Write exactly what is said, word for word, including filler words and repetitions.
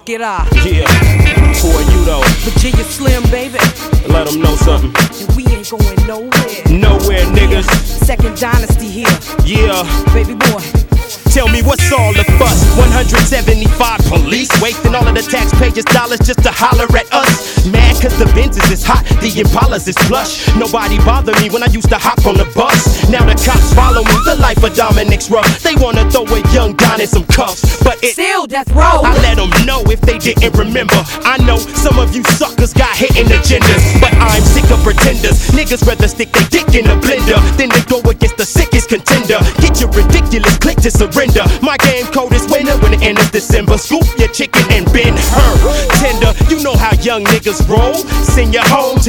fuck it up. Yeah, for you though. Virginia Slim, baby. Let them know something. And we ain't going nowhere. Nowhere, niggas. Second dynasty here. Yeah. Baby boy. Tell me what's all the fuss? one hundred seventy-five police wasting all of the taxpayers' dollars just to holler at us. Mad cause the Benzes is hot, the Impalas is plush. Nobody bother me when I used to hop on the bus. Now the cops follow me, the life of Dominic's rough. They wanna throw a young Don in some cuffs, but it still death row. I let them know if they didn't remember. I know some of you suckers got hidden agendas, but I'm sick of pretenders. Niggas rather stick their dick in a blender than to go against the sickest contender. Get your ridiculous click to surrender. My game code is winter when it enters December. Scoop your chicken and bend her tender. You know how young niggas roll. Send you home to